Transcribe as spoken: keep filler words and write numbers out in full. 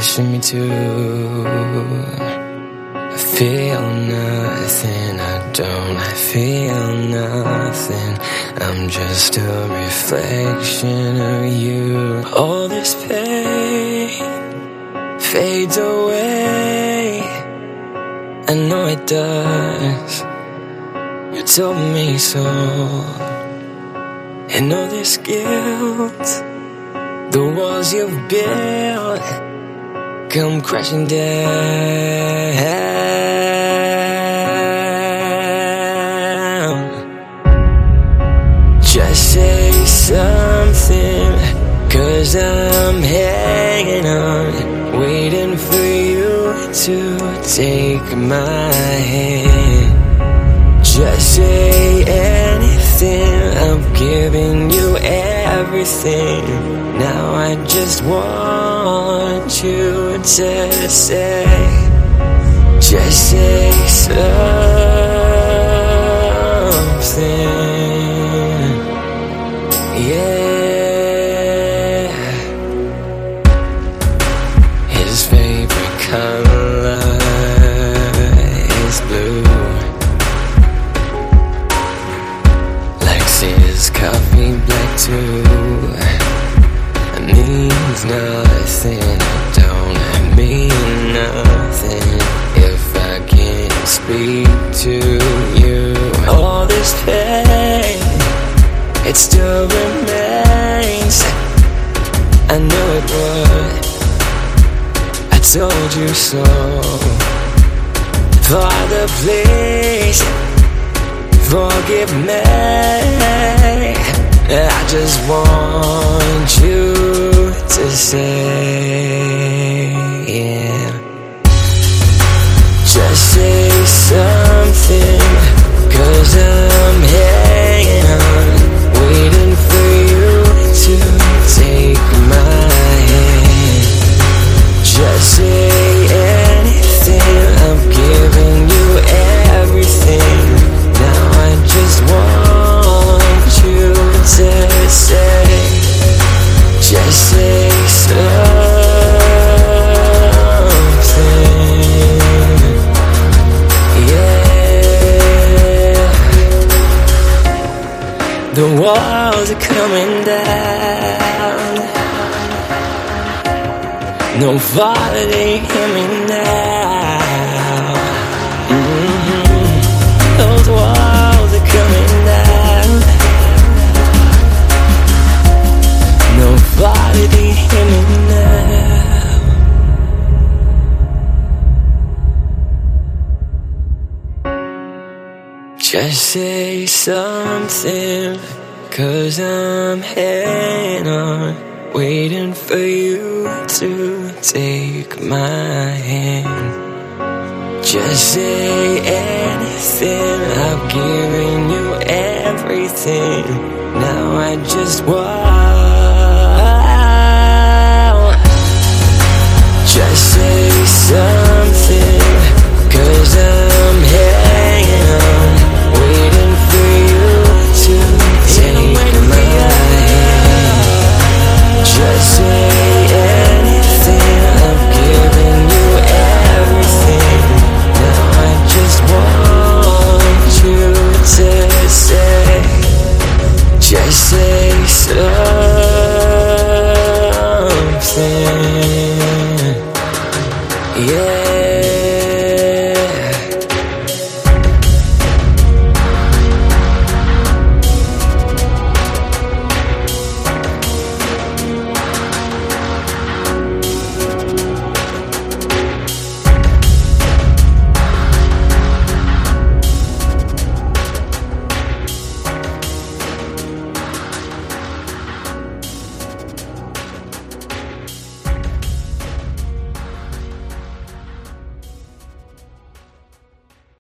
kissing me too. I feel nothing, I don't, I feel nothing. I'm just a reflection of you. All this pain fades away, I know it does. You told me so. And all this guilt, the walls you've built, come crashing down. Just say something, 'cause I'm hanging on, waiting for you to take my hand. Just say anything, I'm giving you everything. Now I just want you to say, just say something, yeah. His favorite color is blue. His coffee black too. It means nothing, I don't, I mean nothing if I can't speak to you. All this pain, it still remains. I know it would, I told you so. Father, please forgive me, I just want you to say, yeah. Just say something, 'cause I'm hanging on, waiting for you to take my hand. Just say anything, I'm giving you everything. Now I just want you to say, just say something, yeah. The walls are coming down, nobody hear me now. Mm-hmm. Those walls are coming down, nobody hear me now. Just say something, 'cause I'm hanging on, waiting for you to take my hand. Just say anything, I've given you everything. Now I just want, just say something, 'cause I